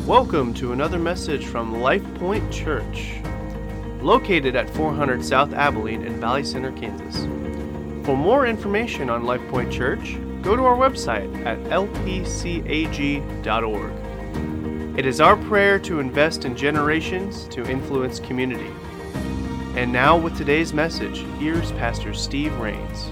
Welcome to another message from Life Point Church, located at 400 South Abilene in Valley Center, Kansas. For more information on Life Point Church, go to our website at lpcag.org. It is our prayer to invest in generations to influence community. And now with today's message, here's Pastor Steve Rains.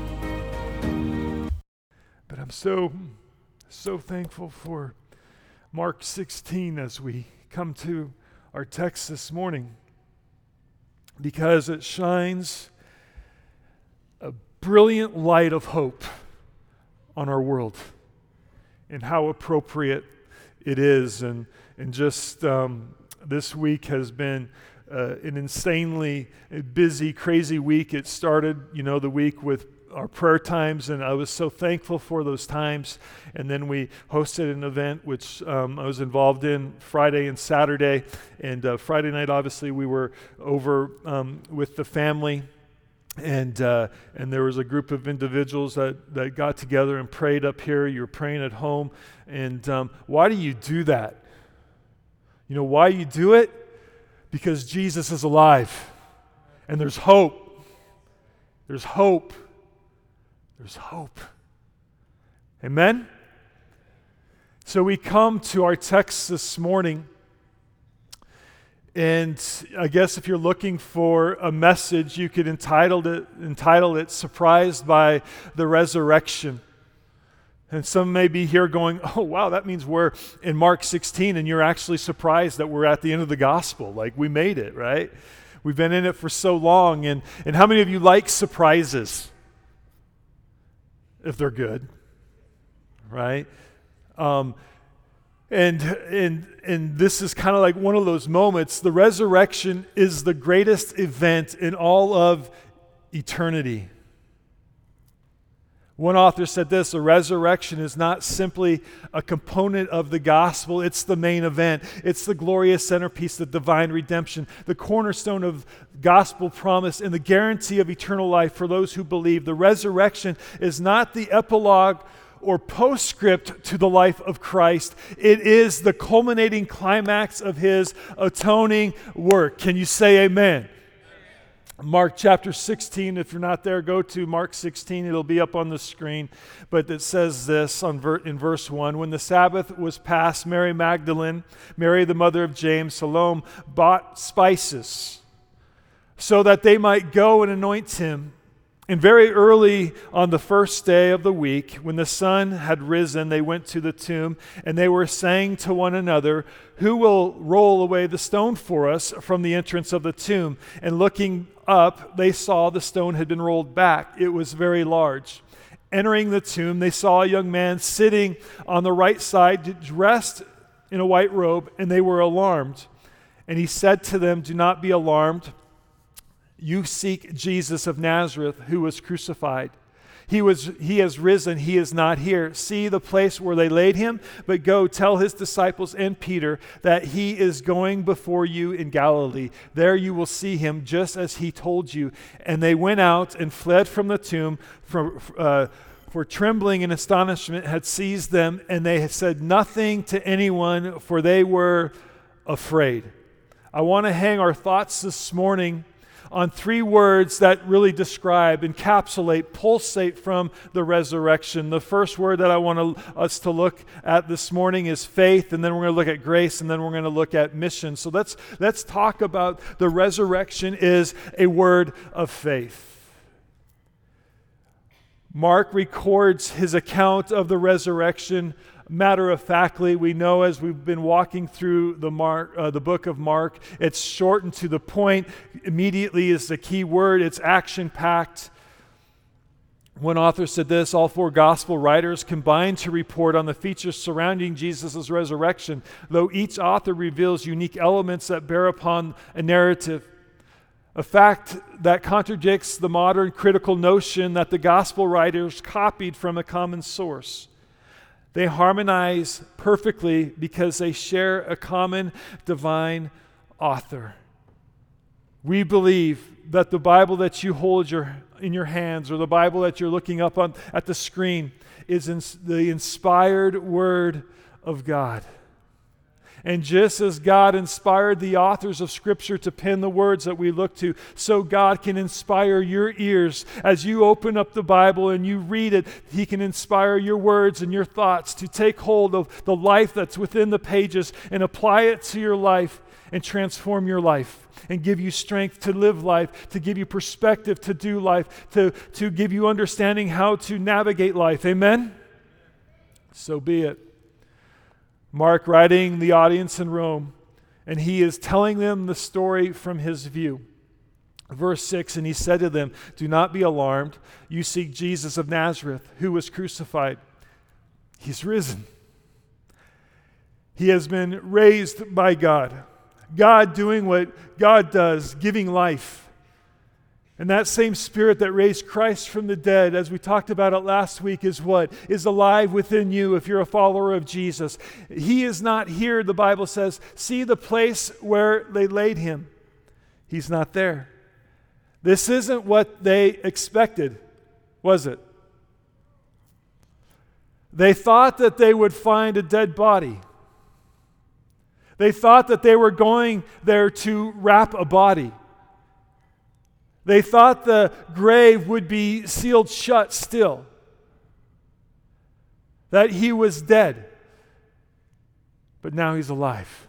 But I'm so thankful for Mark 16 as we come to our text this morning, because it shines a brilliant light of hope on our world and how appropriate it is. And just this week has been an insanely busy, crazy week. It started, the week with our prayer times, and I was so thankful for those times. And then we hosted an event which I was involved in Friday and Saturday. And Friday night, obviously, we were over with the family, and there was a group of individuals that got together and prayed up here. You were praying at home, and why do you do that? You know why you do it? Because Jesus is alive, and there's hope. There's hope. There's hope. Amen? So we come to our text this morning, and I guess if you're looking for a message, you could entitle it Surprised by the Resurrection. And some may be here going, oh wow, that means we're in Mark 16 and you're actually surprised that we're at the end of the gospel. Like, we made it, right? We've been in it for so long. And how many of you like surprises? If they're good, right? And this is kind of like one of those moments. The resurrection is the greatest event in all of eternity. One author said this: the resurrection is not simply a component of the gospel, it's the main event. It's the glorious centerpiece, the divine redemption, the cornerstone of gospel promise, and the guarantee of eternal life for those who believe. The resurrection is not the epilogue or postscript to the life of Christ. It is the culminating climax of his atoning work. Can you say amen? Mark chapter 16, if you're not there, go to Mark 16. It'll be up on the screen. But it says this in verse 1. When the Sabbath was past, Mary Magdalene, Mary the mother of James, Salome, bought spices so that they might go and anoint him. And very early on the first day of the week, when the sun had risen, they went to the tomb, and they were saying to one another, "Who will roll away the stone for us from the entrance of the tomb?" And looking up, they saw the stone had been rolled back. It was very large. Entering the tomb, they saw a young man sitting on the right side, dressed in a white robe, and they were alarmed. And he said to them, "Do not be alarmed. You seek Jesus of Nazareth, who was crucified. He has risen. He is not here. See the place where they laid him? But go tell his disciples and Peter that he is going before you in Galilee. There you will see him, just as he told you." And they went out and fled from the tomb, for trembling and astonishment had seized them, and they had said nothing to anyone, for they were afraid. I want to hang our thoughts this morning on three words that really describe, encapsulate, pulsate from the resurrection. The first word that I want us to look at this morning is faith, and then we're going to look at grace, and then we're going to look at mission. So let's talk about the resurrection is a word of faith. Mark records his account of the resurrection matter-of-factly. We know as we've been walking through the book of Mark, it's short and to the point. Immediately is the key word. It's action-packed. One author said this: all four gospel writers combine to report on the features surrounding Jesus' resurrection, though each author reveals unique elements that bear upon a narrative. A fact that contradicts the modern critical notion that the gospel writers copied from a common source. They harmonize perfectly because they share a common divine author. We believe that the Bible that you hold in your hands, or the Bible that you're looking up on at the screen, is the inspired Word of God. And just as God inspired the authors of Scripture to pen the words that we look to, so God can inspire your ears. As you open up the Bible and you read it, He can inspire your words and your thoughts to take hold of the life that's within the pages and apply it to your life and transform your life and give you strength to live life, to give you perspective to do life, to give you understanding how to navigate life. Amen? So be it. Mark writing the audience in Rome, and he is telling them the story from his view. Verse 6, and he said to them, "Do not be alarmed. You seek Jesus of Nazareth, who was crucified. He's risen. He has been raised by God. God doing what God does, giving life. And that same Spirit that raised Christ from the dead, as we talked about it last week, is what? Is alive within you if you're a follower of Jesus. He is not here, the Bible says. See the place where they laid him. He's not there. This isn't what they expected, was it? They thought that they would find a dead body. They thought that they were going there to wrap a body. They thought the grave would be sealed shut still, that he was dead. But now he's alive.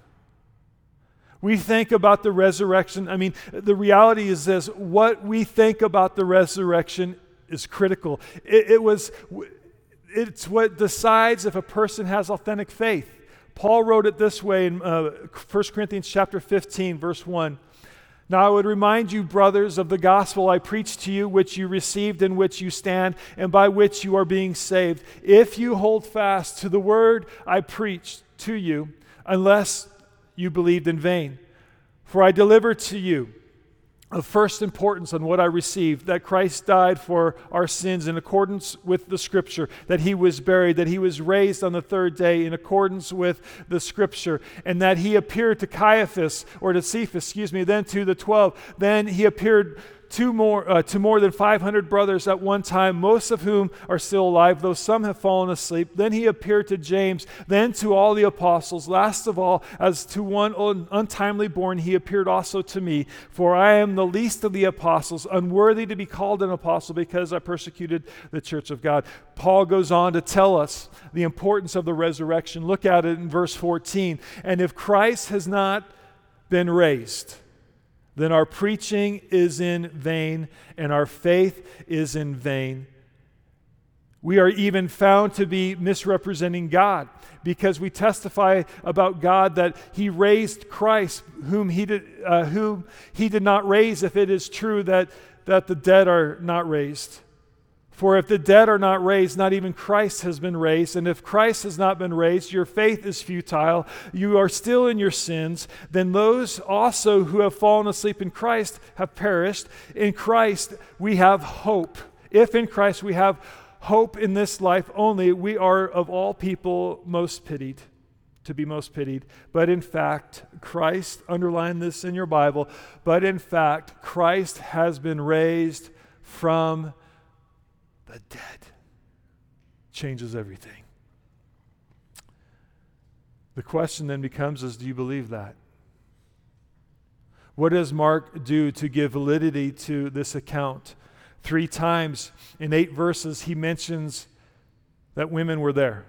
We think about the resurrection. I mean, the reality is this: what we think about the resurrection is critical. It's what decides if a person has authentic faith. Paul wrote it this way in 1 Corinthians chapter 15, verse 1. Now I would remind you, brothers, of the gospel I preached to you, which you received, in which you stand, and by which you are being saved, if you hold fast to the word I preached to you, unless you believed in vain. For I delivered to you of first importance on what I received, that Christ died for our sins in accordance with the Scripture, that he was buried, that he was raised on the third day in accordance with the Scripture, and that he appeared to Cephas, then to the 12. Then he appeared to more than 500 brothers at one time, most of whom are still alive, though some have fallen asleep. Then he appeared to James, then to all the apostles. Last of all, as to one untimely born, he appeared also to me. For I am the least of the apostles, unworthy to be called an apostle, because I persecuted the church of God. Paul goes on to tell us the importance of the resurrection. Look at it in verse 14. And if Christ has not been raised, then our preaching is in vain, and our faith is in vain. We are even found to be misrepresenting God, because we testify about God that he raised Christ, whom he did not raise, if it is true that the dead are not raised. For if the dead are not raised, not even Christ has been raised. And if Christ has not been raised, your faith is futile. You are still in your sins. Then those also who have fallen asleep in Christ have perished. In Christ we have hope. If in Christ we have hope in this life only, we are of all people most pitied, to be most pitied. But in fact, Christ, underline this in your Bible, but in fact, Christ has been raised from the dead. Changes everything. The question then becomes do you believe that? What does Mark do to give validity to this account? 3 times in 8 verses he mentions that women were there.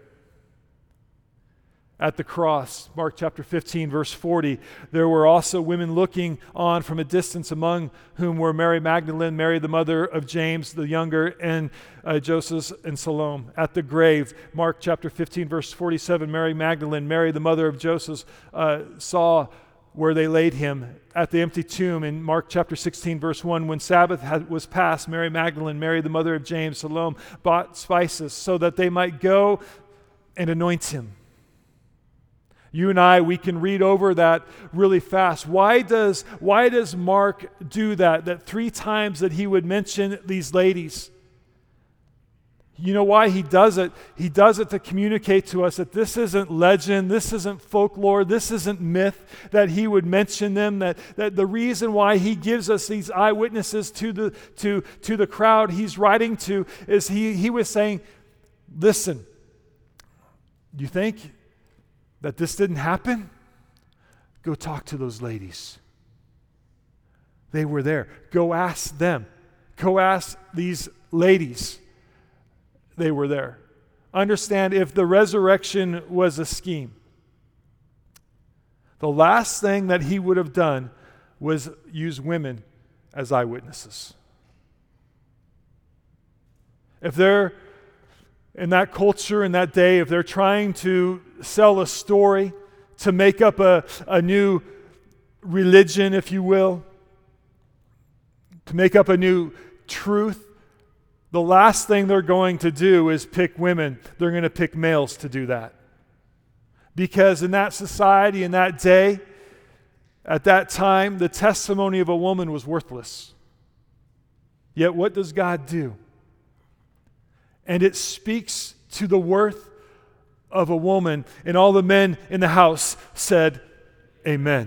At the cross, Mark chapter 15, verse 40, there were also women looking on from a distance, among whom were Mary Magdalene, Mary the mother of James the younger, and Joseph and Salome. At the grave, Mark chapter 15, verse 47, Mary Magdalene, Mary the mother of Joseph, saw where they laid him. At the empty tomb, in Mark chapter 16, verse 1, when Sabbath was past, Mary Magdalene, Mary the mother of James, Salome, bought spices so that they might go and anoint him. You and I, we can read over that really fast. Why does Mark do that? That 3 times that he would mention these ladies. You know why he does it? He does it to communicate to us that this isn't legend, this isn't folklore, this isn't myth, that he would mention them, that the reason why he gives us these eyewitnesses to the crowd he's writing to is he was saying, listen, you think that this didn't happen? Go talk to those ladies. They were there. Go ask them. Go ask these ladies. They were there. Understand, if the resurrection was a scheme, the last thing that he would have done was use women as eyewitnesses. If they're in that culture, in that day, if they're trying to sell a story to make up a new religion, if you will, to make up a new truth, the last thing they're going to do is pick women. They're going to pick males to do that. Because in that society, in that day, at that time, the testimony of a woman was worthless. Yet what does God do? And it speaks to the worth of a woman, and all the men in the house said, Amen.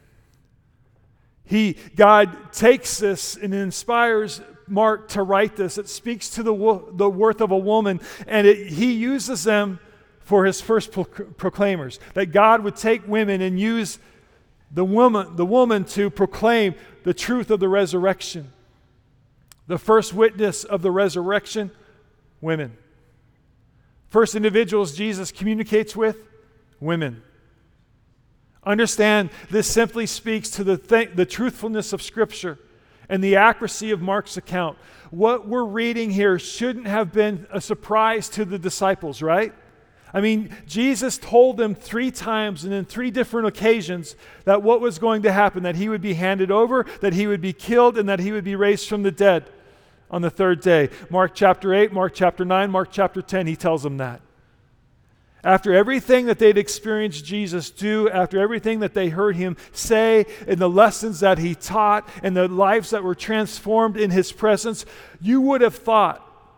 God takes this and inspires Mark to write this. It speaks to the worth of a woman, and he uses them for his first proclaimers. That God would take women and use the woman to proclaim the truth of the resurrection. The first witness of the resurrection, women. First individuals Jesus communicates with, women. Understand, this simply speaks to the truthfulness of Scripture and the accuracy of Mark's account. What we're reading here shouldn't have been a surprise to the disciples, right? I mean, Jesus told them 3 times and in 3 different occasions that what was going to happen, that he would be handed over, that he would be killed, and that he would be raised from the dead on the 3rd day. Mark chapter 8, Mark chapter 9, Mark chapter 10, he tells them that. After everything that they'd experienced Jesus do, after everything that they heard him say, and the lessons that he taught, and the lives that were transformed in his presence, you would have thought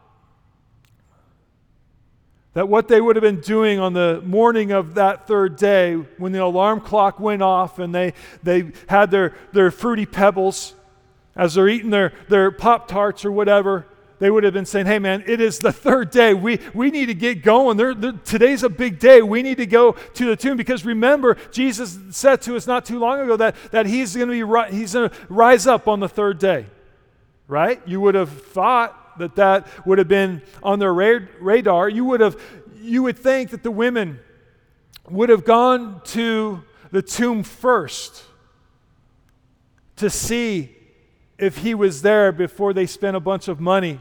that what they would have been doing on the morning of that 3rd day, when the alarm clock went off and they had their Fruity Pebbles, as they're eating their Pop-Tarts or whatever, they would have been saying, hey man, it is the 3rd day. We need to get going. Today's a big day. We need to go to the tomb, because remember, Jesus said to us not too long ago that he's going to rise up on the 3rd day. Right? You would have thought that would have been on their radar. You would think that the women would have gone to the tomb first to see if he was there before they spent a bunch of money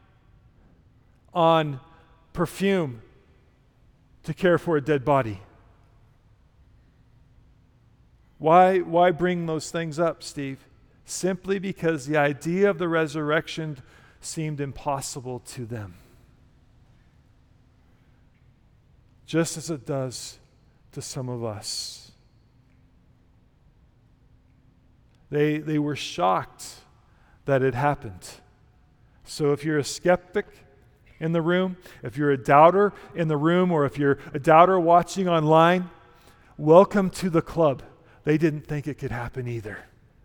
on perfume to care for a dead body. Why bring those things up, Steve? Simply because the idea of the resurrection seemed impossible to them. Just as it does to some of us. They were shocked that it happened. So if you're a skeptic in the room, if you're a doubter in the room, or if you're a doubter watching online, welcome to the club. They didn't think it could happen either.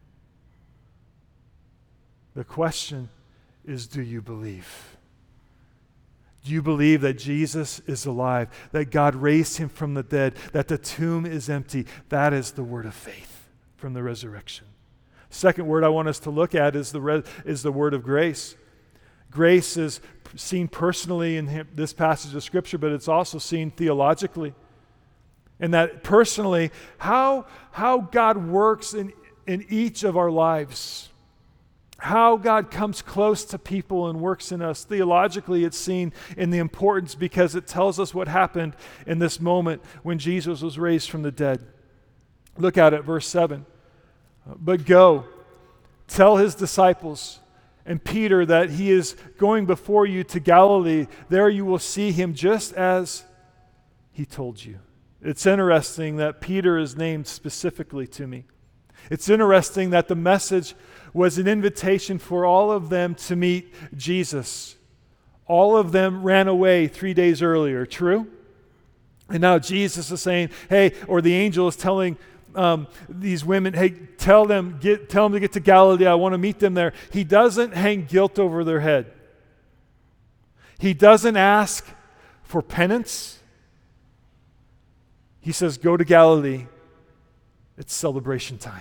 The question is, do you believe? Do you believe that Jesus is alive, that God raised him from the dead, that the tomb is empty? That is the word of faith from the resurrection. Second word I want us to look at is the word of grace. Grace is seen personally in this passage of Scripture, but it's also seen theologically. And that personally, how God works in each of our lives. How God comes close to people and works in us. Theologically, it's seen in the importance because it tells us what happened in this moment when Jesus was raised from the dead. Look at it, verse 7. But go, tell his disciples and Peter that he is going before you to Galilee. There you will see him just as he told you. It's interesting that Peter is named specifically to me. It's interesting that the message was an invitation for all of them to meet Jesus. All of them ran away 3 days earlier, true? And now Jesus is saying, hey, or the angel is telling these women, hey, tell them to get to Galilee. I want to meet them there. He doesn't hang guilt over their head. He doesn't ask for penance. He says, go to Galilee. It's celebration time.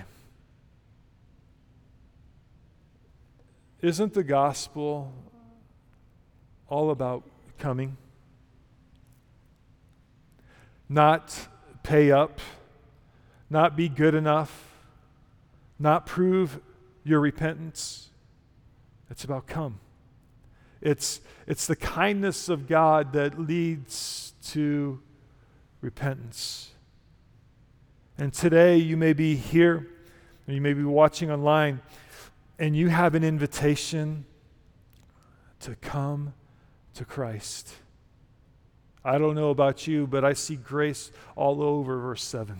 Isn't the gospel all about coming? Not pay up, not be good enough, not prove your repentance. It's about come. It's the kindness of God that leads to repentance. And today you may be here, or you may be watching online, and you have an invitation to come to Christ. I don't know about you, but I see grace all over verse 7.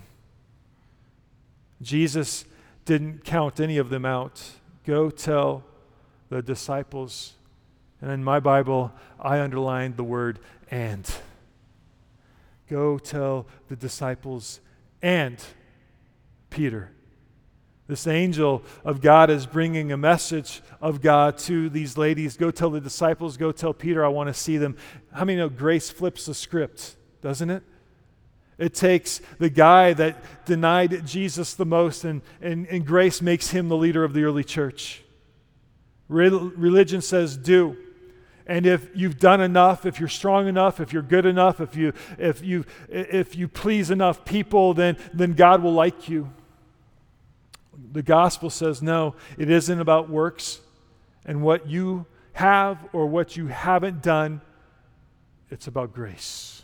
Jesus didn't count any of them out. Go tell the disciples. And in my Bible, I underlined the word and. Go tell the disciples and Peter. This angel of God is bringing a message of God to these ladies. Go tell the disciples, go tell Peter, I want to see them. How many know grace flips the script, doesn't it? It takes the guy that denied Jesus the most, and grace makes him the leader of the early church. Religion says do. And if you've done enough, if you're strong enough, if you're good enough, if you please enough people, then God will like you. The gospel says no, it isn't about works and what you have or what you haven't done. It's about grace.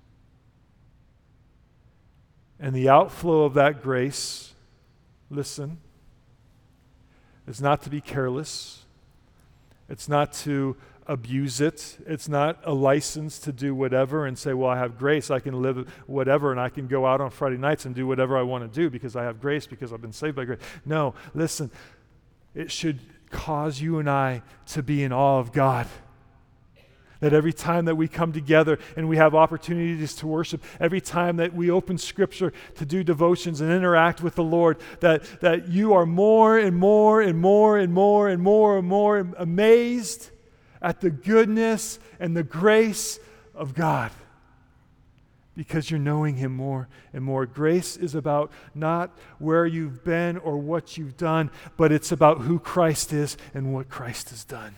And the outflow of that grace, listen, is not to be careless. It's not to abuse it. It's not a license to do whatever and say, well, I have grace, I can live whatever, and I can go out on Friday nights and do whatever I want to do because I have grace, because I've been saved by grace. No, listen, it should cause you and I to be in awe of God. That every time that we come together and we have opportunities to worship, every time that we open Scripture to do devotions and interact with the Lord, that you are more and more and more and more and more and more amazed at the goodness and the grace of God, because you're knowing Him more and more. Grace is about not where you've been or what you've done, but it's about who Christ is and what Christ has done.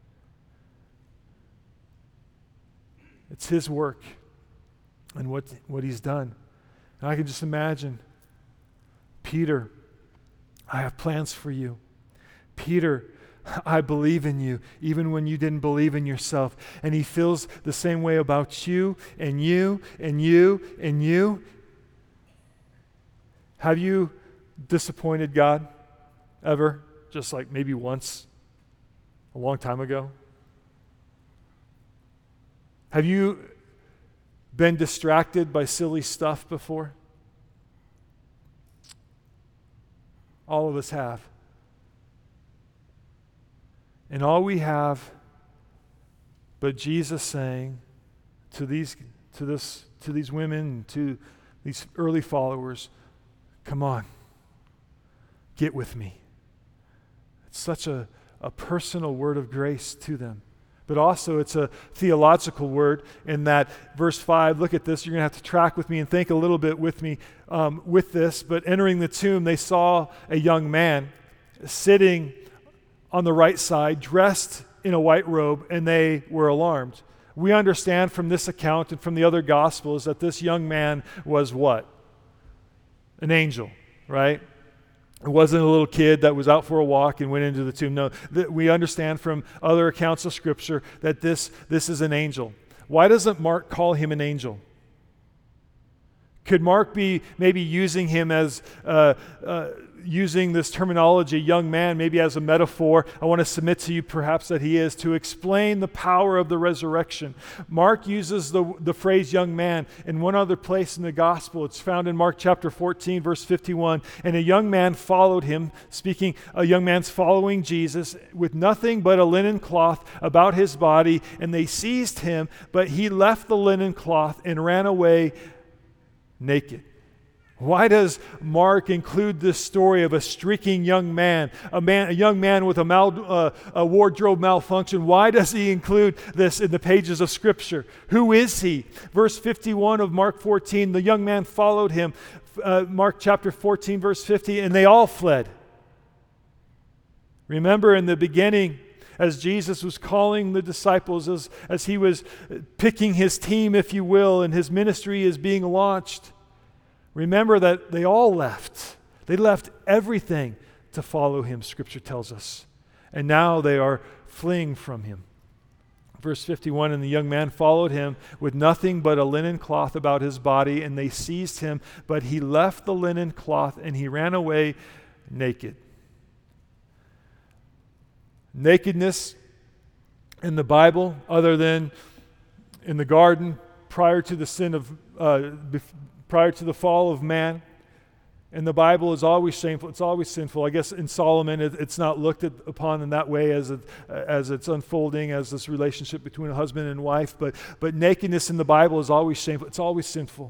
It's His work and what He's done. And I can just imagine, Peter, I have plans for you. Peter, I believe in you, even when you didn't believe in yourself. And He feels the same way about you and you and you and you. Have you disappointed God ever? Just like maybe once, a long time ago? Have you been distracted by silly stuff before? All of us have. And all we have but Jesus saying to these women and to these early followers, come on, get with me. It's such a personal word of grace to them. But also it's a theological word in that verse 5, look at this, you're going to have to track with me and think a little bit with me with this. But entering the tomb, they saw a young man sitting on the right side, dressed in a white robe, and they were alarmed. We understand from this account and from the other Gospels that this young man was what? An angel, right? It wasn't a little kid that was out for a walk and went into the tomb. No, we understand from other accounts of Scripture that this is an angel. Why doesn't Mark call him an angel? Could Mark be maybe using him as using this terminology, young man, maybe as a metaphor? I want to submit to you perhaps that he is, to explain the power of the resurrection. Mark uses the phrase young man in one other place in the gospel. It's found in Mark chapter 14, verse 51. And a young man followed him, speaking, a young man's following Jesus with nothing but a linen cloth about his body, and they seized him, but he left the linen cloth and ran away naked. Why does Mark include this story of a streaking young man, a young man with a wardrobe malfunction? Why does he include this in the pages of Scripture? Who is he? Verse 51 of Mark 14, the young man followed him. Mark chapter 14, verse 50, and they all fled. Remember in the beginning, as Jesus was calling the disciples, as he was picking his team, if you will, and his ministry is being launched, remember that they all left. They left everything to follow him, Scripture tells us. And now they are fleeing from him. Verse 51, and the young man followed him with nothing but a linen cloth about his body, and they seized him, but he left the linen cloth and he ran away naked. Nakedness in the Bible, other than in the garden prior to the fall of man, in the Bible is always shameful. It's always sinful. I guess in Solomon, it's not looked upon in that way as it's unfolding as this relationship between a husband and wife. But nakedness in the Bible is always shameful. It's always sinful.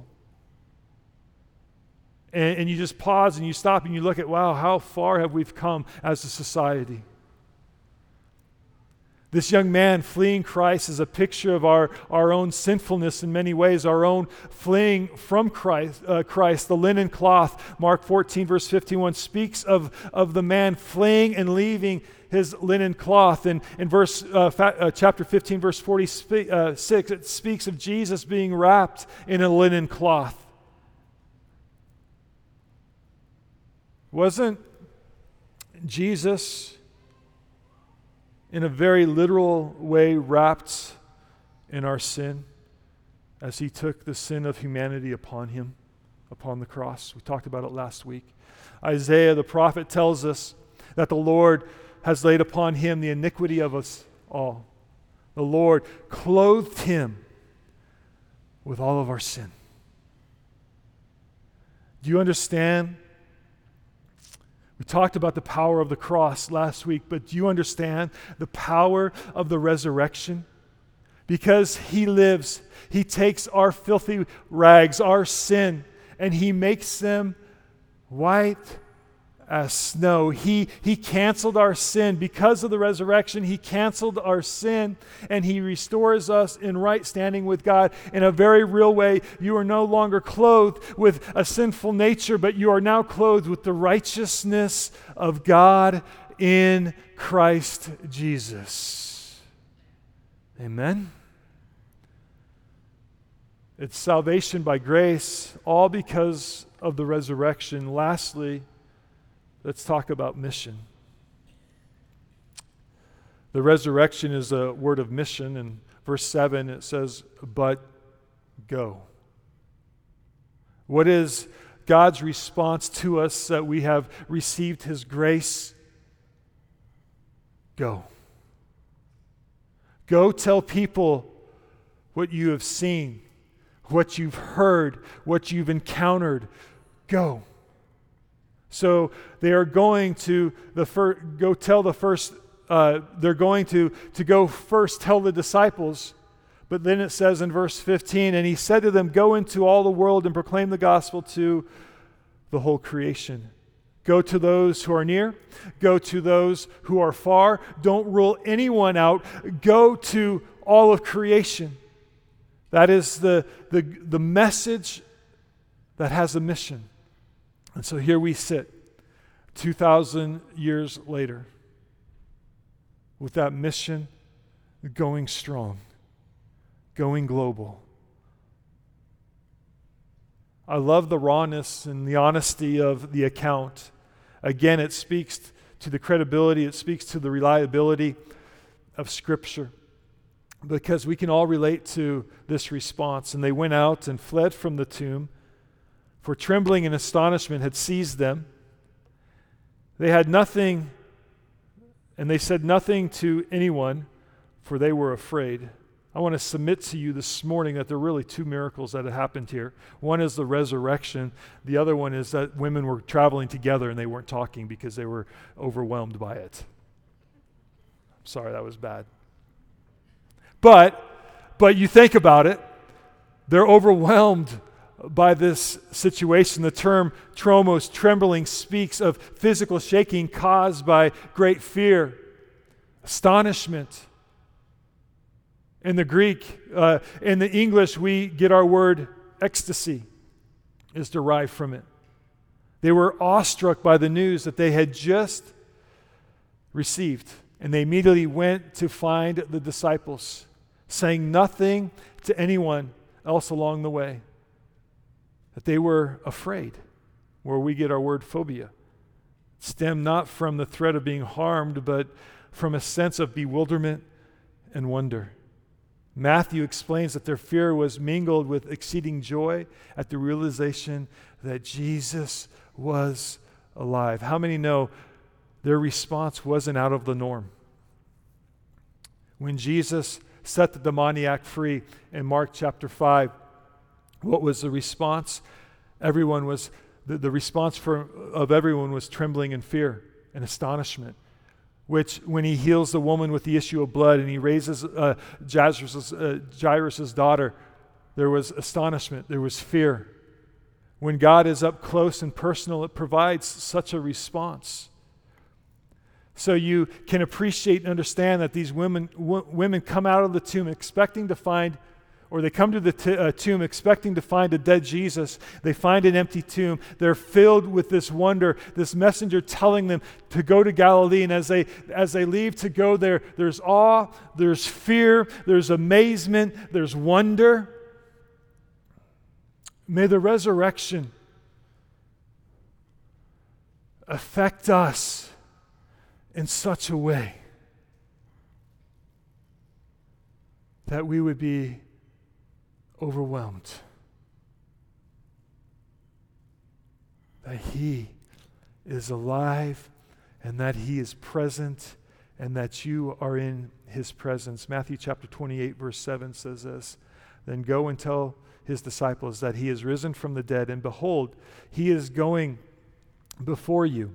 And you just pause and you stop and you look at, wow, how far have we come as a society? This young man fleeing Christ is a picture of our own sinfulness in many ways, our own fleeing from Christ. The linen cloth, Mark 14, verse 51, speaks of the man fleeing and leaving his linen cloth. And in chapter 15, verse 46, it speaks of Jesus being wrapped in a linen cloth. Wasn't Jesus in a very literal way wrapped in our sin as he took the sin of humanity upon him, upon the cross? We talked about it last week. Isaiah the prophet tells us that the Lord has laid upon him the iniquity of us all. The Lord clothed him with all of our sin. Do you understand? We talked about the power of the cross last week, but do you understand the power of the resurrection? Because he lives, he takes our filthy rags, our sin, and he makes them white as snow. He canceled our sin. Because of the resurrection, he canceled our sin, and he restores us in right standing with God in a very real way. You are no longer clothed with a sinful nature, but you are now clothed with the righteousness of God in Christ Jesus. Amen. It's salvation by grace, all because of the resurrection. Lastly, let's talk about mission. The resurrection is a word of mission. In verse 7, it says, but go. What is God's response to us that we have received his grace? Go. Go tell people what you have seen, what you've heard, what you've encountered. Go. So they are going to go tell the first. They're going to go first tell the disciples. But then it says in verse 15, and he said to them, go into all the world and proclaim the gospel to the whole creation. Go to those who are near. Go to those who are far. Don't rule anyone out. Go to all of creation. That is the message that has a mission. And so here we sit, 2,000 years later, with that mission going strong, going global. I love the rawness and the honesty of the account. Again, it speaks to the credibility, it speaks to the reliability of Scripture, because we can all relate to this response. And they went out and fled from the tomb, for trembling and astonishment had seized them. They had nothing, and they said nothing to anyone, for they were afraid. I want to submit to you this morning that there are really two miracles that have happened here. One is the resurrection. The other one is that women were traveling together and they weren't talking because they were overwhelmed by it. I'm sorry, that was bad. But you think about it, they're overwhelmed by this situation. The term tromos, trembling, speaks of physical shaking caused by great fear, astonishment. In the Greek, in the English, we get our word ecstasy, is derived from it. They were awestruck by the news that they had just received, and they immediately went to find the disciples, saying nothing to anyone else along the way, that they were afraid, where we get our word phobia. It stemmed not from the threat of being harmed, but from a sense of bewilderment and wonder. Matthew explains that their fear was mingled with exceeding joy at the realization that Jesus was alive. How many know their response wasn't out of the norm? When Jesus set the demoniac free in Mark chapter 5, what was the response? Everyone was, the response of everyone was trembling in fear and astonishment. Which, when he heals the woman with the issue of blood and he raises Jairus' daughter, there was astonishment, there was fear. When God is up close and personal, it provides such a response. So you can appreciate and understand that these women come out of the tomb expecting to find, or they come to the tomb expecting to find a dead Jesus. They find an empty tomb. They're filled with this wonder, this messenger telling them to go to Galilee. And as they leave to go there, there's awe, there's fear, there's amazement, there's wonder. May the resurrection affect us in such a way that we would be overwhelmed, that He is alive and that He is present and that you are in His presence. Matthew chapter 28 verse 7 says this, "Then go and tell His disciples that He is risen from the dead, and behold, He is going before you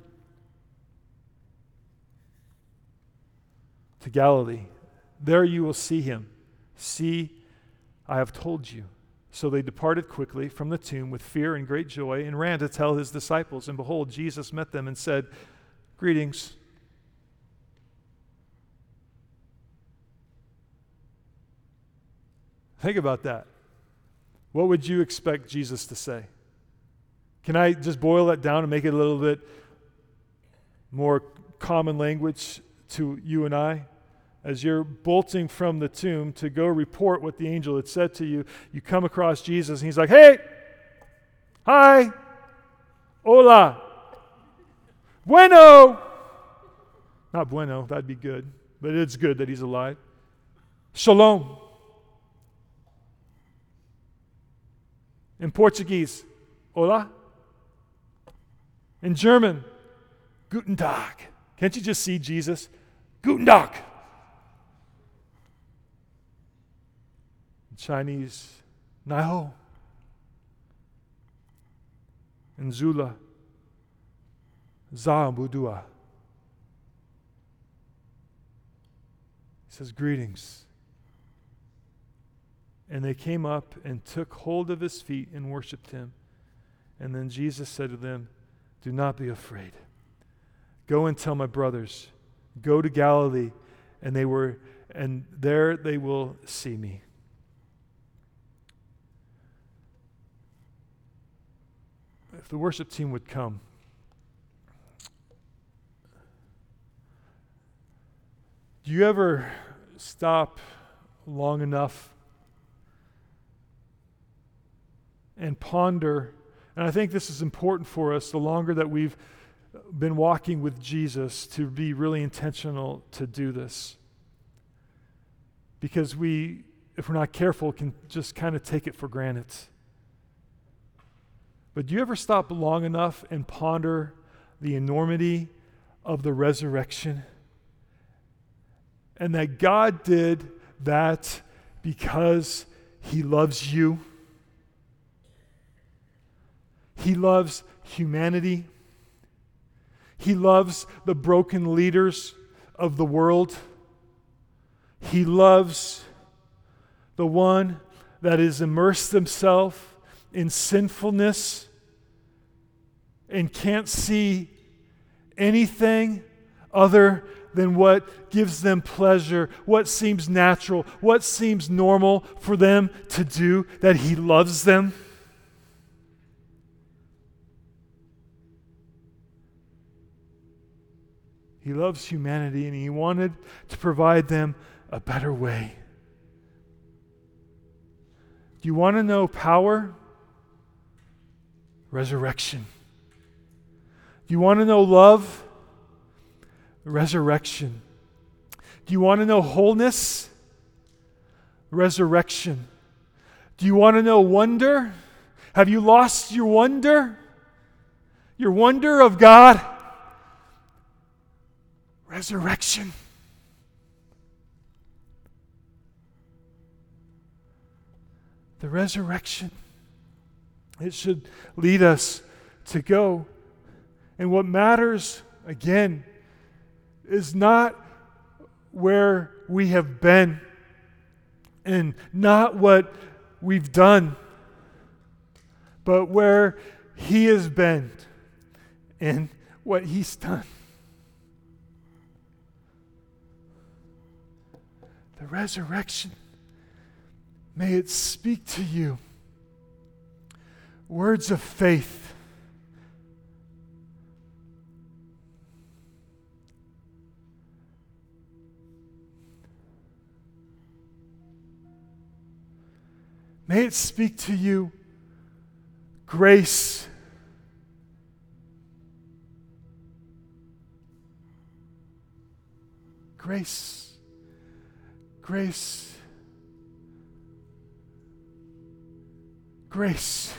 to Galilee. There you will see Him. See, I have told you." So they departed quickly from the tomb with fear and great joy and ran to tell His disciples. And behold, Jesus met them and said, "Greetings." Think about that. What would you expect Jesus to say? Can I just boil that down and make it a little bit more common language to you and I? As you're bolting from the tomb to go report what the angel had said to you, you come across Jesus and He's like, "Hey, hi, hola, bueno." Not bueno, that'd be good, but it's good that He's alive. Shalom. In Portuguese, hola. In German, guten Tag. Can't you just see Jesus? Guten Tag. In Chinese, Nai In Zulu, Zambudua. He says, "Greetings." And they came up and took hold of His feet and worshiped Him. And then Jesus said to them, "Do not be afraid. Go and tell my brothers, go to Galilee, and there they will see me." If the worship team would come. Do you ever stop long enough and ponder? And I think this is important for us, the longer that we've been walking with Jesus, to be really intentional to do this. Because we, if we're not careful, can just kind of take it for granted. But do you ever stop long enough and ponder the enormity of the resurrection? And that God did that because He loves you. He loves humanity. He loves the broken leaders of the world. He loves the one that has immersed himself in sinfulness and can't see anything other than what gives them pleasure, what seems natural, what seems normal for them to do, that He loves them. He loves humanity, and He wanted to provide them a better way. Do you want to know power? Resurrection. Do you want to know love? Resurrection. Do you want to know wholeness? Resurrection. Do you want to know wonder? Have you lost your wonder? Your wonder of God? Resurrection. The resurrection. It should lead us to go. And what matters, again, is not where we have been and not what we've done, but where He has been and what He's done. The resurrection, may it speak to you words of faith. May it speak to you grace. Grace. Grace. Grace.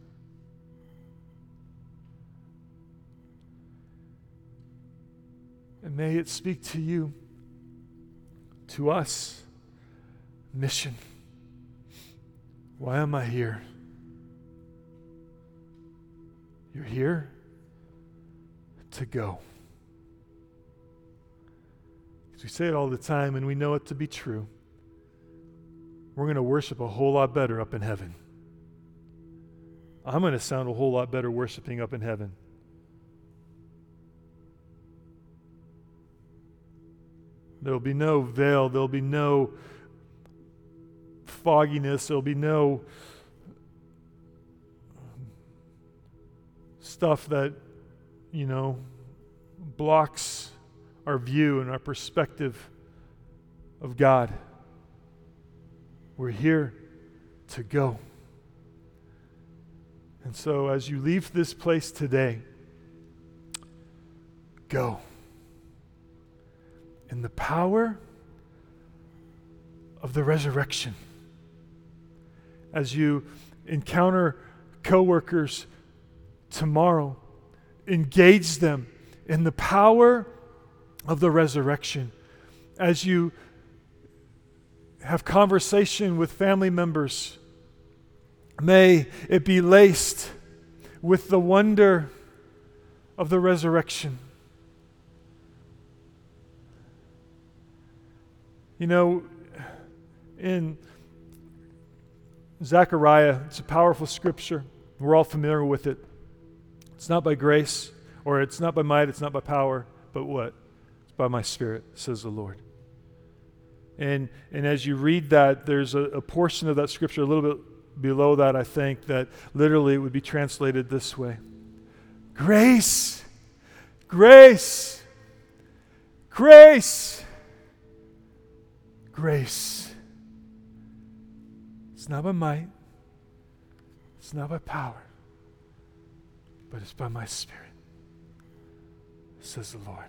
And may it speak to you, to us, mission. Why am I here? You're here to go. Because we say it all the time and we know it to be true. We're going to worship a whole lot better up in heaven. I'm going to sound a whole lot better worshiping up in heaven. There'll be no veil. There'll be no fogginess. There'll be no stuff that, blocks our view and our perspective of God. We're here to go. And so as you leave this place today, go in the power of the resurrection. As you encounter coworkers tomorrow, engage them in the power of the resurrection. As you have conversation with family members, may it be laced with the wonder of the resurrection. In Zechariah, it's a powerful scripture. We're all familiar with it. It's not by grace, or it's not by might, it's not by power, but what? It's by my Spirit, says the Lord. And as you read that, there's a portion of that scripture a little bit below that, I think, that literally it would be translated this way. Grace, grace, grace, grace. It's not by might, it's not by power, but it's by my Spirit, says the Lord.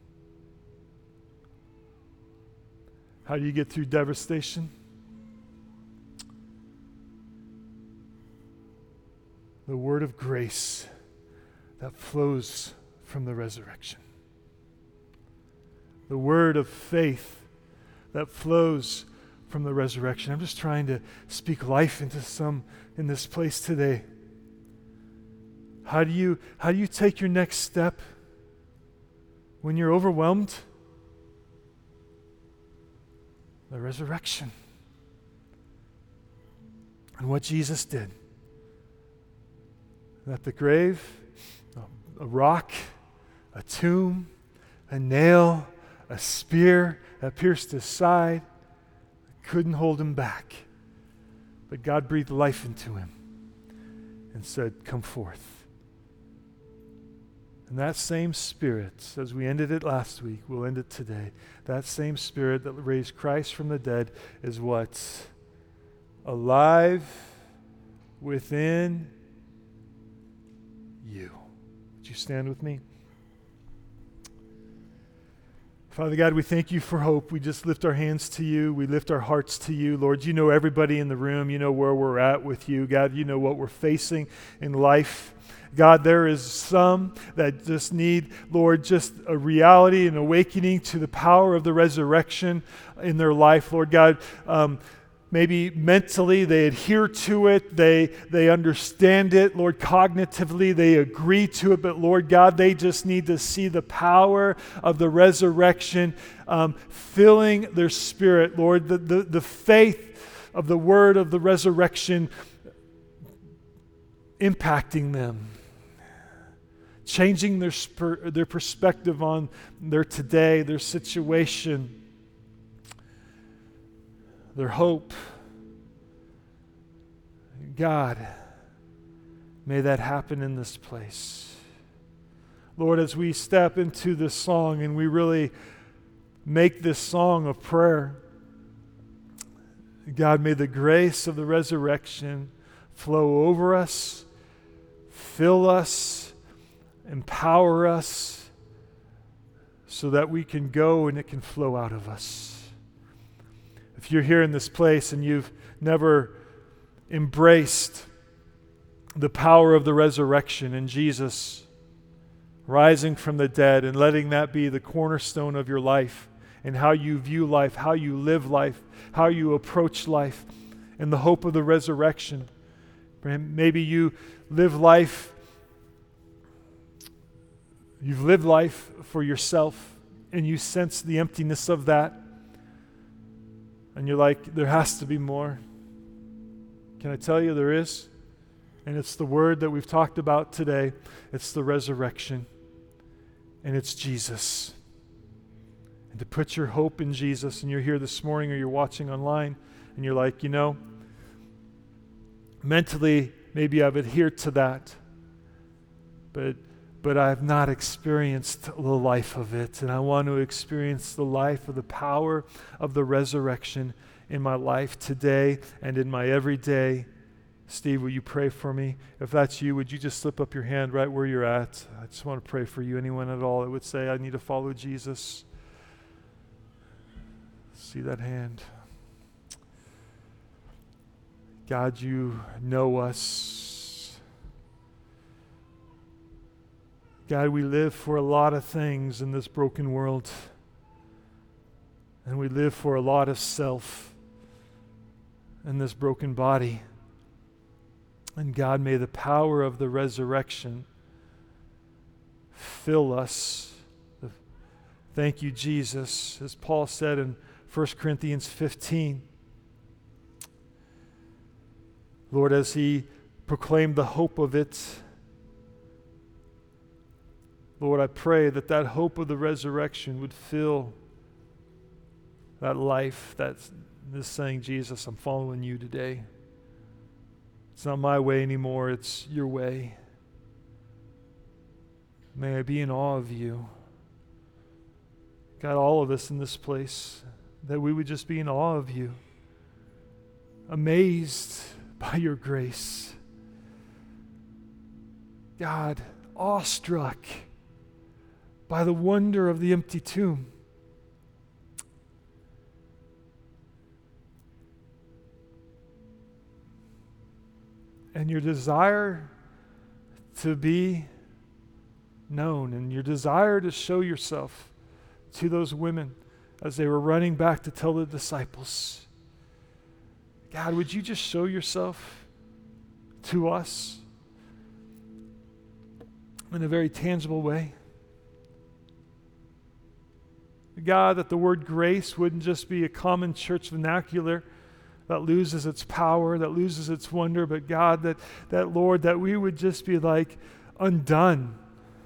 How do you get through devastation? The word of grace that flows from the resurrection. The word of faith that flows from the resurrection. I'm just trying to speak life into some in this place today. How do you take your next step when you're overwhelmed? The resurrection. And what Jesus did. that the grave, a rock, a tomb, a nail, a spear that pierced his side couldn't hold him back. But God breathed life into him and said, come forth. And that same Spirit, as we ended it last week, we'll end it today. That same Spirit that raised Christ from the dead is what's alive within you. Would you stand with me? Father God, we thank you for hope. We just lift our hands to you. We lift our hearts to you. Lord, you know everybody in the room. You know where we're at with you. God, you know what we're facing in life. God, there is some that just need, Lord, just a reality, an awakening to the power of the resurrection in their life. Lord God, maybe mentally they adhere to it, they understand it. Lord, cognitively they agree to it, but Lord God, they just need to see the power of the resurrection filling their spirit. Lord, the faith of the word of the resurrection impacting them, changing their perspective on their today, their situation, their hope. God, may that happen in this place. Lord, as we step into this song and we really make this song of prayer, God, may the grace of the resurrection flow over us, fill us, empower us, so that we can go and it can flow out of us. If you're here in this place and you've never embraced the power of the resurrection in Jesus rising from the dead and letting that be the cornerstone of your life and how you view life, how you live life, how you approach life, and the hope of the resurrection. Maybe you live life, you've lived life for yourself and you sense the emptiness of that. And you're like, there has to be more. Can I tell you there is? And it's the word that we've talked about today. It's the resurrection. And it's Jesus. And to put your hope in Jesus, and you're here this morning or you're watching online, and you're like, mentally, maybe I've adhered to that, but I have not experienced the life of it, and I want to experience the life of the power of the resurrection in my life today and in my everyday. Steve, will you pray for me? If that's you, would you just slip up your hand right where you're at? I just want to pray for you. Anyone at all that would say, I need to follow Jesus? See that hand? God, you know us. God, we live for a lot of things in this broken world. And we live for a lot of self in this broken body. And God, may the power of the resurrection fill us. Thank you, Jesus. As Paul said in 1 Corinthians 15, Lord, as he proclaimed the hope of it, Lord, I pray that that hope of the resurrection would fill that life that's this saying, Jesus, I'm following you today. It's not my way anymore, it's your way. May I be in awe of you. God, all of us in this place, that we would just be in awe of you, amazed by your grace. God, awestruck by the wonder of the empty tomb. And your desire to be known, and your desire to show yourself to those women as they were running back to tell the disciples. God, would you just show yourself to us in a very tangible way? God, that the word grace wouldn't just be a common church vernacular that loses its power, that loses its wonder, but God, that Lord, that we would just be like undone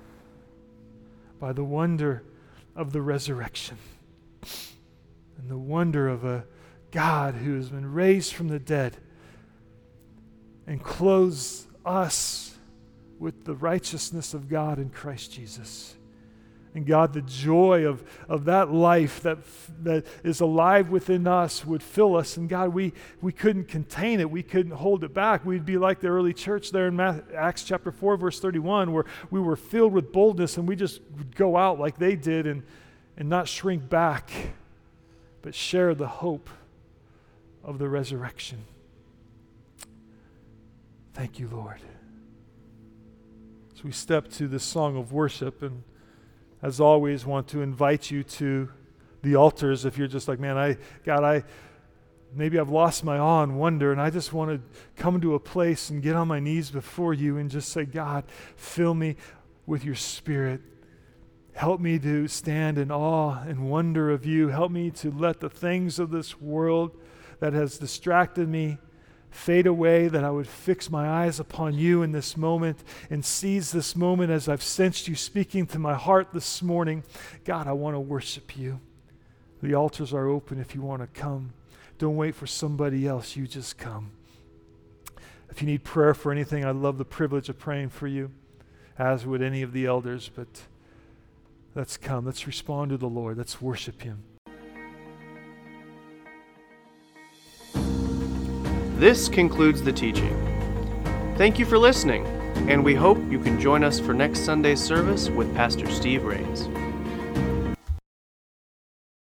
by the wonder of the resurrection and the wonder of a God who has been raised from the dead and clothes us with the righteousness of God in Christ Jesus. And God, the joy of that life that is alive within us would fill us. And God, we couldn't contain it. We couldn't hold it back. We'd be like the early church there in Acts chapter 4, verse 31, where we were filled with boldness and we just would go out like they did and not shrink back, but share the hope of the resurrection. Thank you, Lord. So we step to this song of worship, and as always, want to invite you to the altars if you're just like, man, maybe I've lost my awe and wonder, and I just want to come to a place and get on my knees before you and just say, God, fill me with your Spirit. Help me to stand in awe and wonder of you. Help me to let the things of this world that has distracted me fade away, that I would fix my eyes upon you in this moment and seize this moment as I've sensed you speaking to my heart this morning. God, I want to worship you. The altars are open if you want to come. Don't wait for somebody else. You just come. If you need prayer for anything, I'd love the privilege of praying for you, as would any of the elders. But let's come. Let's respond to the Lord. Let's worship him. This concludes the teaching. Thank you for listening, and we hope you can join us for next Sunday's service with Pastor Steve Rains.